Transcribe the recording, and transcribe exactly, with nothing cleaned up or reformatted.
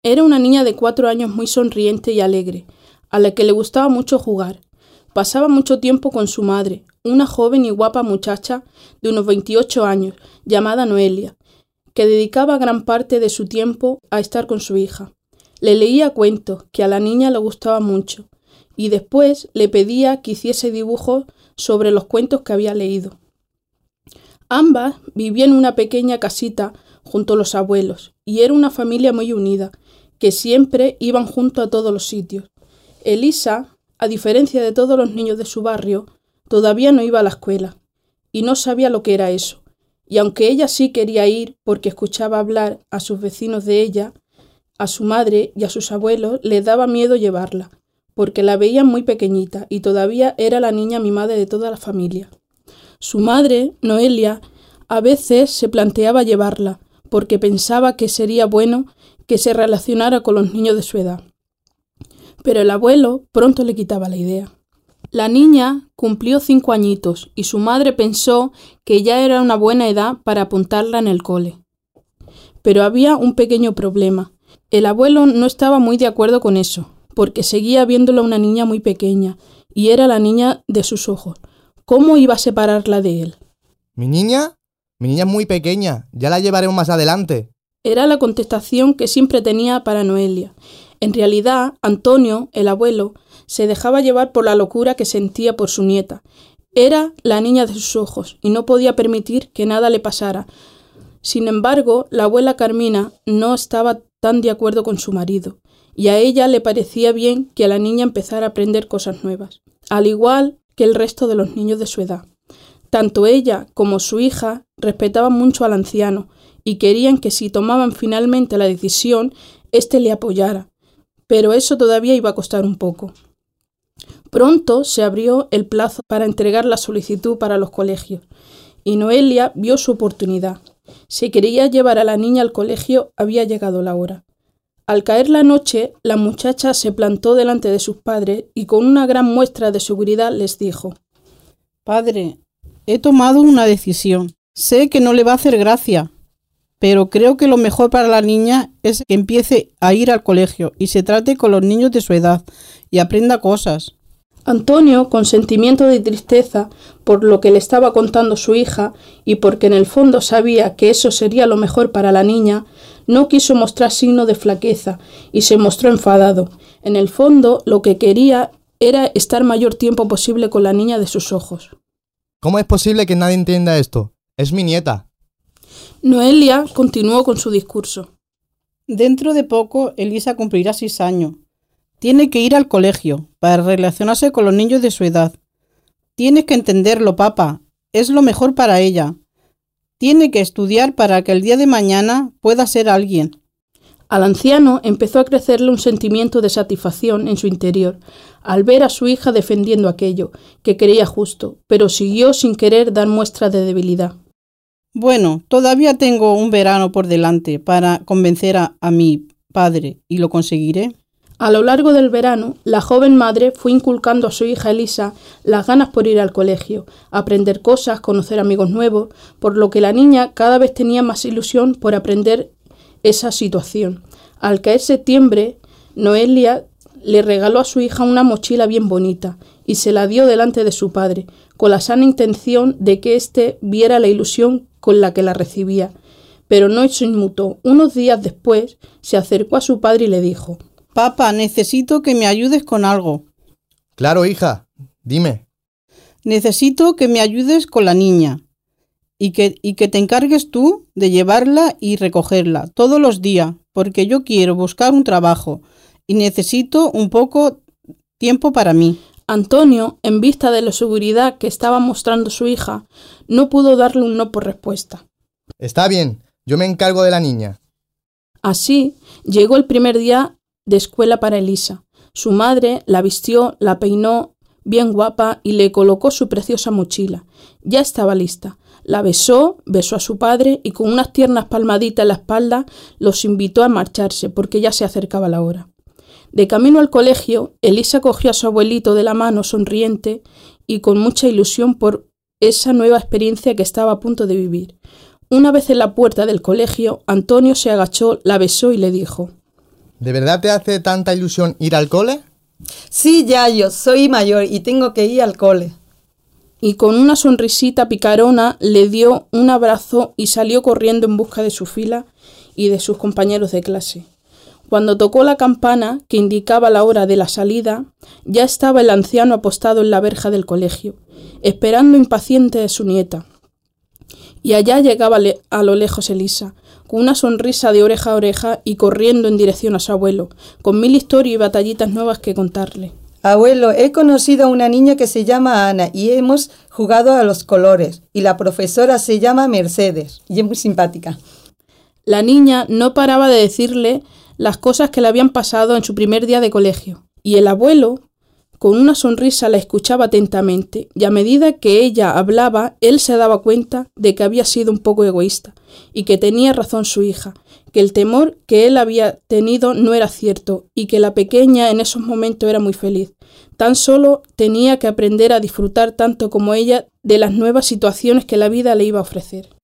Era una niña de cuatro años muy sonriente y alegre, a la que le gustaba mucho jugar. Pasaba mucho tiempo con su madre, una joven y guapa muchacha de unos veintiocho años, llamada Noelia, que dedicaba gran parte de su tiempo a estar con su hija. Le leía cuentos, que a la niña le gustaba mucho, y después le pedía que hiciese dibujos sobre los cuentos que había leído. Ambas vivían en una pequeña casita junto a los abuelos, y era una familia muy unida, que siempre iban juntos a todos los sitios. Elisa, a diferencia de todos los niños de su barrio, todavía no iba a la escuela, y no sabía lo que era eso, y aunque ella sí quería ir porque escuchaba hablar a sus vecinos de ella, a su madre y a sus abuelos les daba miedo llevarla, porque la veían muy pequeñita y todavía era la niña mimada de toda la familia. Su madre, Noelia, a veces se planteaba llevarla, porque pensaba que sería bueno que se relacionara con los niños de su edad. Pero el abuelo pronto le quitaba la idea. La niña cumplió cinco añitos y su madre pensó que ya era una buena edad para apuntarla en el cole. Pero había un pequeño problema. El abuelo no estaba muy de acuerdo con eso, porque seguía viéndola una niña muy pequeña y era la niña de sus ojos. ¿Cómo iba a separarla de él? ¿Mi niña? Mi niña es muy pequeña, ya la llevaremos más adelante. Era la contestación que siempre tenía para Noelia. En realidad, Antonio, el abuelo, se dejaba llevar por la locura que sentía por su nieta. Era la niña de sus ojos y no podía permitir que nada le pasara. Sin embargo, la abuela Carmina no estaba tan de acuerdo con su marido, y a ella le parecía bien que la niña empezara a aprender cosas nuevas, al igual que el resto de los niños de su edad. Tanto ella como su hija respetaban mucho al anciano y querían que si tomaban finalmente la decisión, éste le apoyara, pero eso todavía iba a costar un poco. Pronto se abrió el plazo para entregar la solicitud para los colegios, y Noelia vio su oportunidad. Si quería llevar a la niña al colegio, había llegado la hora. Al caer la noche, la muchacha se plantó delante de sus padres y con una gran muestra de seguridad les dijo: «Padre, he tomado una decisión. Sé que no le va a hacer gracia, pero creo que lo mejor para la niña es que empiece a ir al colegio y se trate con los niños de su edad y aprenda cosas». Antonio, con sentimiento de tristeza por lo que le estaba contando su hija y porque en el fondo sabía que eso sería lo mejor para la niña, no quiso mostrar signo de flaqueza y se mostró enfadado. En el fondo, lo que quería era estar mayor tiempo posible con la niña de sus ojos. ¿Cómo es posible que nadie entienda esto? Es mi nieta. Noelia continuó con su discurso. Dentro de poco, Elisa cumplirá seis años. Tiene que ir al colegio para relacionarse con los niños de su edad. Tienes que entenderlo, papá. Es lo mejor para ella. Tiene que estudiar para que el día de mañana pueda ser alguien. Al anciano empezó a crecerle un sentimiento de satisfacción en su interior al ver a su hija defendiendo aquello que creía justo, pero siguió sin querer dar muestras de debilidad. Bueno, todavía tengo un verano por delante para convencer a, a mi padre y lo conseguiré. A lo largo del verano, la joven madre fue inculcando a su hija Elisa las ganas por ir al colegio, aprender cosas, conocer amigos nuevos, por lo que la niña cada vez tenía más ilusión por aprender esa situación. Al caer septiembre, Noelia le regaló a su hija una mochila bien bonita y se la dio delante de su padre, con la sana intención de que éste viera la ilusión con la que la recibía. Pero no se inmutó. Unos días después, se acercó a su padre y le dijo: «Papá, necesito que me ayudes con algo». Claro, hija, dime. «Necesito que me ayudes con la niña y que, y que te encargues tú de llevarla y recogerla todos los días, porque yo quiero buscar un trabajo y necesito un poco tiempo para mí». Antonio, en vista de la seguridad que estaba mostrando su hija, no pudo darle un no por respuesta. Está bien, yo me encargo de la niña. Así, llegó el primer día de escuela para Elisa. Su madre la vistió, la peinó bien guapa y le colocó su preciosa mochila. Ya estaba lista. La besó, besó a su padre y con unas tiernas palmaditas en la espalda los invitó a marcharse porque ya se acercaba la hora. De camino al colegio, Elisa cogió a su abuelito de la mano sonriente y con mucha ilusión por esa nueva experiencia que estaba a punto de vivir. Una vez en la puerta del colegio, Antonio se agachó, la besó y le dijo: ¿De verdad te hace tanta ilusión ir al cole? Sí, Yayo, soy mayor y tengo que ir al cole. Y con una sonrisita picarona le dio un abrazo y salió corriendo en busca de su fila y de sus compañeros de clase. Cuando tocó la campana, que indicaba la hora de la salida, ya estaba el anciano apostado en la verja del colegio, esperando impaciente a su nieta. Y allá llegaba a lo lejos Elisa, con una sonrisa de oreja a oreja y corriendo en dirección a su abuelo, con mil historias y batallitas nuevas que contarle. Abuelo, he conocido a una niña que se llama Ana y hemos jugado a los colores. Y la profesora se llama Mercedes y es muy simpática. La niña no paraba de decirle las cosas que le habían pasado en su primer día de colegio. Y el abuelo, con una sonrisa, la escuchaba atentamente, y a medida que ella hablaba, él se daba cuenta de que había sido un poco egoísta, y que tenía razón su hija, que el temor que él había tenido no era cierto, y que la pequeña en esos momentos era muy feliz. Tan solo tenía que aprender a disfrutar tanto como ella de las nuevas situaciones que la vida le iba a ofrecer.